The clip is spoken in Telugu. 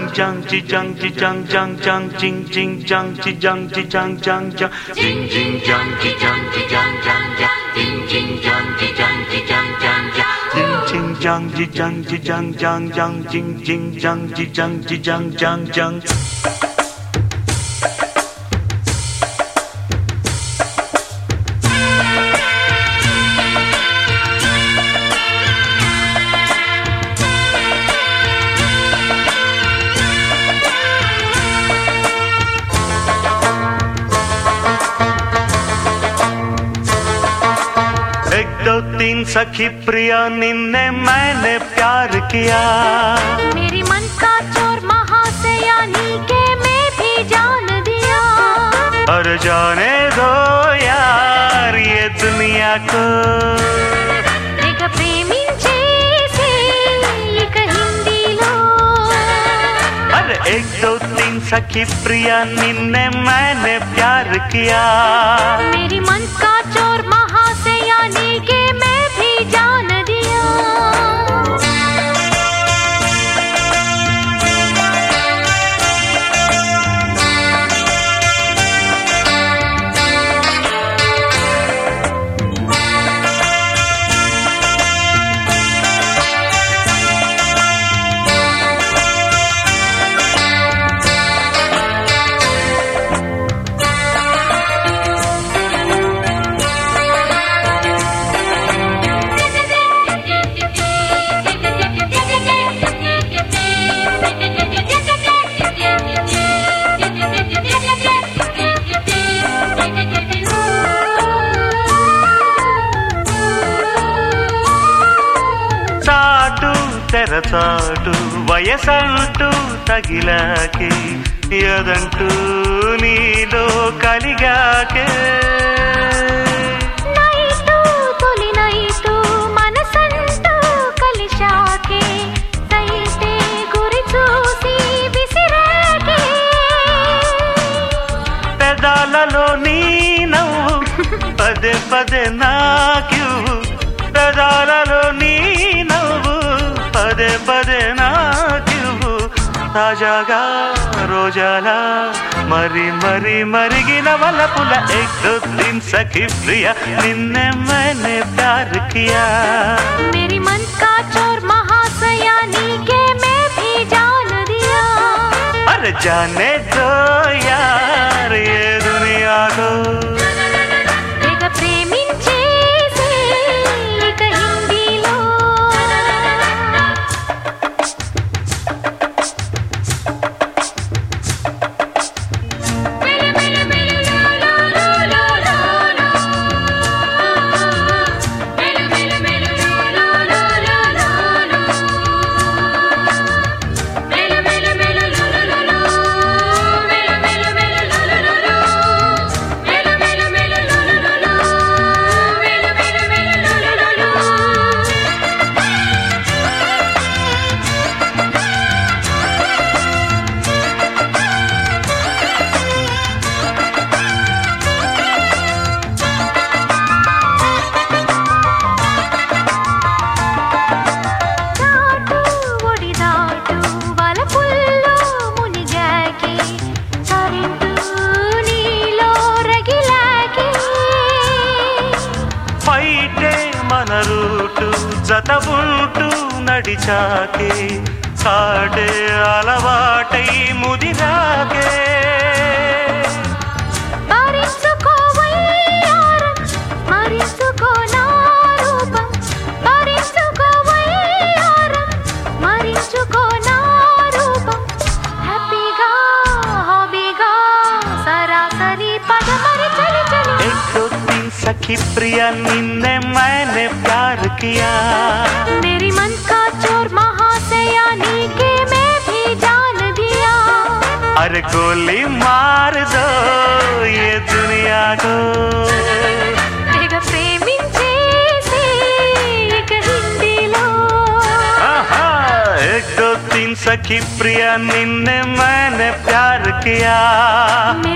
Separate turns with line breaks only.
jang ji jang ji jang jang jang jing jing jang ji jang ji jang jang jang jing jing jang ji jang ji jang jang jang jing jing jang ji jang ji jang jang jang jing jing jang ji jang ji jang jang jang jing jing jang ji jang ji jang jang jang एक दो तीन सखी प्रिया निन्ने मैंने प्यार किया
मेरी मन का चोर महाशयानी के मैं भी जान दिया
और जाने दो यार ये दुनिया को
एक प्रेमी जैसे एक हिंदी लो
अरे एक दो तीन सखी प्रिया निन्ने मैंने प्यार किया
मेरी मन का चोर महाशयानी के मैं भी जान दिया
తెరచాటు వయసంటూ తగిలాకే ఎదంటూ నీలో కలిగాకే
నైటు తొలి నైటు మనసంటూ కలిశాకే సైతే గురి చూసి విసిరాకే
పెదాలలో నీ నవ్వు పదే పదే నాకివ్వు పెదాలలో నీ నవ్వు పదే పదే నాకివ్వు తాజాగా రోజాలా మరి మరి మరిగిన వలపుల एक दो तीन सखी प्रिया निन्ने मैंने प्यार किया
मेरी मन का चोर महाशयानी के मैं भी जान दिया
अरे जाने दो यार ये दुनिया को
एक प्रेमी जैसे एक हिंदी लो
మన రూటు జతబుంటూ నడిచాకే కాడే అలవాటై ముదిరాకే सखी प्रिया निन्ने मैंने प्यार किया
मेरी मन का चोर महाशयानी के मैं भी जान दिया
अरे गोली मार दो ये दुनिया को
एक प्रेमी जैसे एक हिंदी लो
एक दो तीन सखी प्रिया निन्ने मैंने प्यार किया